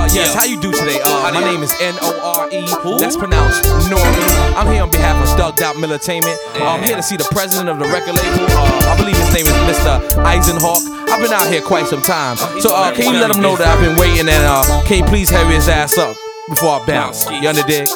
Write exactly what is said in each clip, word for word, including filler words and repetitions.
Uh, yes, how you do today? Uh, my name is N O R E, that's pronounced Nori. I'm here on behalf of Thugged Out Militainment. Uh, I'm here to see the president of the record label. Uh, I believe his name is Mister Eisenhawk. I've been out here quite some time. So uh, can you let him know that I've been waiting, and uh, can you please hurry his ass up before I bounce? You under dig?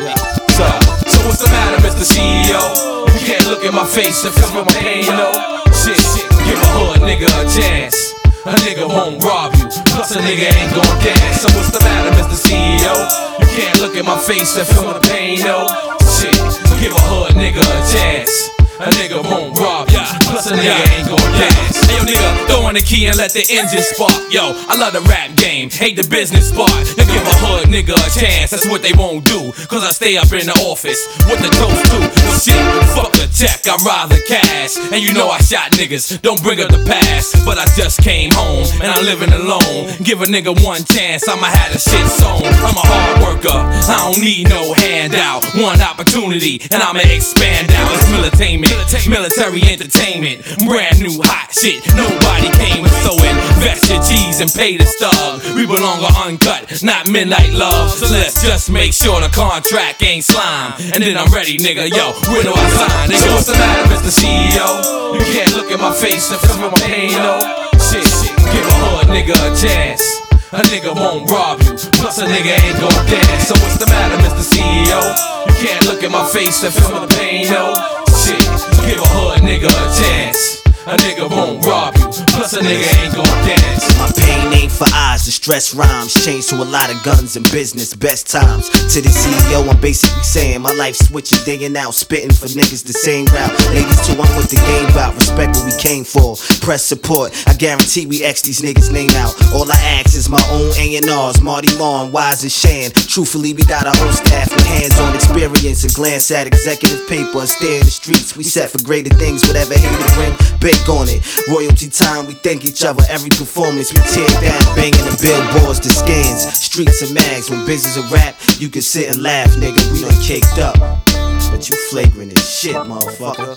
So, so what's the matter, Mister C E O? You can't look at my face and feel my pain, no. Shit, shit, give a hood nigga a chance. A nigga won't rob you, plus a nigga ain't gon' dance. So what's the matter, Mister C E O? You can't look at my face and feel the pain, no. Shit, give a hood nigga a chance. A nigga won't rob you, plus a nigga ain't gon' dance. Hey yo nigga, throw in the key and let the engine spark. Yo, I love the rap game, hate the business part. Now give a hood nigga a chance, that's what they won't do. Cause I stay up in the office, what the toast do? Shit, fuck the tech, I ride the cash. And you know I shot niggas, don't bring up the past. But I just came home, and I'm living alone. Give a nigga one chance, I'ma have the shit sewn. I'm a hard worker, I don't need no handout. One opportunity, and I'ma expand out. It's militainment, military entertainment, brand new hot shit. Nobody came with, so invest your cheese and pay the stub. We belong to uncut, not midnight love. So let's just make sure the contract ain't slime. And then I'm ready, nigga, yo, when do I sign? Nigga, what's the matter, Mister C E O? You can't look at my face and feel my pain, no. Shit, shit, give a hood nigga a chance. A nigga won't rob you, plus a nigga ain't gon' dance. So what's the matter, Mister C E O? You can't look at my face and feel the pain, no. Shit, give a hood nigga a chance. A nigga won't rob you, plus a nigga ain't gon' dance. My pain ain't for eyes, the stress rhymes change to a lot of guns and business, best times. To the C E O, I'm basically saying my life switching day and out, spitting for niggas the same route. Ladies too, I'm with the game bout, respect what we came for. Press support, I guarantee we X these niggas name out. All I ask is my own A and R's, Marty Marr, Wise and Shan. Truthfully, we got our whole staff with hands-on experience and glance at executive paper and stare in the streets. We set for greater things, whatever haters bring. On it, royalty time, we thank each other. Every performance we tear down, banging the billboards, the skins, streets and mags. When business a rap, you can sit and laugh, nigga. We done caked up, but you flagrant as shit, motherfucker.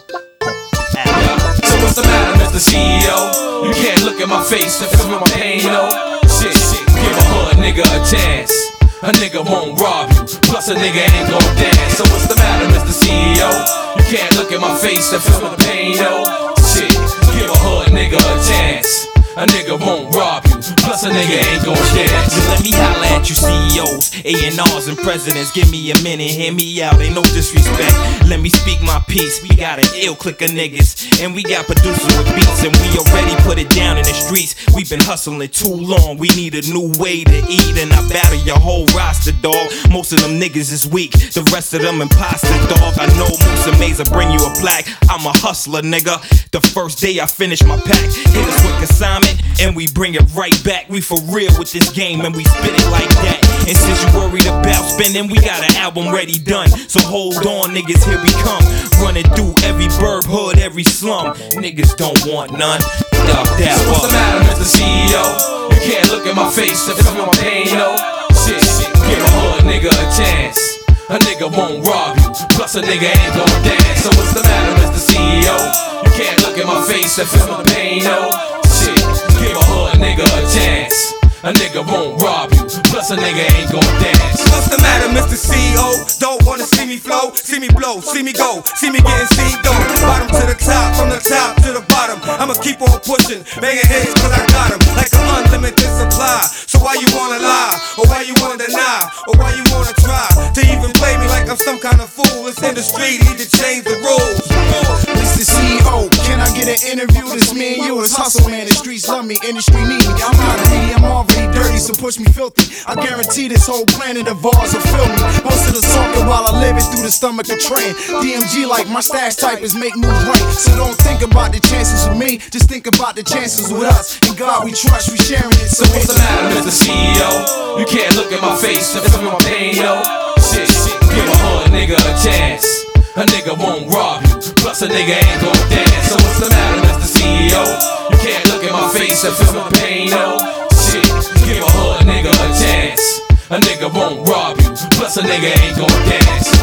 So what's the matter, Mister C E O? You can't look at my face and feel my pain, no. Shit, shit, give a hood nigga a chance. A nigga won't rob you, plus a nigga ain't gon' dance. So what's the matter, Mister C E O? You can't look at my face and feel the pain, no. Shit, give a hood nigga a chance. A nigga won't rob you, plus a nigga ain't gon' dance. So let me holla at you C E Os, A and R's and presidents. Give me a minute, hear me out, ain't no disrespect. Let me speak my piece. We got an ill clique of niggas, and we got producers with beats, and we already put it down in the streets. We've been hustling too long, we need a new way to eat. And I battle your whole roster, dog. Most of them niggas is weak, the rest of them imposter, dog. I know Musa Mazer bring you a plaque. I'm a hustler, nigga. The first day I finish my pack, hit us with consignment, and we bring it right back. We for real with this game, and we spit it like that. And since you worried about spending, we got an album ready done. So hold on, niggas, here we come. Running through every burg, hood, every slum. Niggas don't want none. Duck that so what's the matter, Mister C E O? You can't look at my face and feel my pain, no. Shit, shit, give a hood nigga a chance. A nigga won't rob you, plus a nigga ain't gon' dance. So what's the matter, Mister C E O? You can't look at my face and feel my pain, no. Shit, give a hood nigga a chance. A nigga won't rob you, plus a nigga ain't gon' dance. What's the matter, Mister C E O? Don't wanna see me flow, see me blow, see me go, see me getting C E O. Bottom to the top, from the top to the bottom. I'ma keep on pushing, banging hits cause I got them. Like an unlimited supply. So why you wanna lie? Or why you wanna deny? Or why you wanna try to even play me like I'm some kind of fool? It's in the street, need to change the rules. Mister C E O, can I get an interview? This me and you is hustle, man. The streets love me, industry need me. I'm not greedy, I'm already dirty, so push me filthy. I guarantee this whole planet of ours will fill me. Most of the talking while I live it through the stomach of train. D M G like my stash type is make moves right. So don't think about the chances with me, just think about the chances with us. In God we trust, we sharing it. So what's the matter, Mister C E O? You can't look at my face and feel my pain, no. Shit, shit, give a hood nigga a chance. A nigga won't rob you, plus a nigga ain't gon' dance. So what's the matter, Mister C E O? You can't look at my face and feel my pain, no. Shit, give a hood nigga a chance. A nigga won't rob you, plus a nigga ain't gon' dance.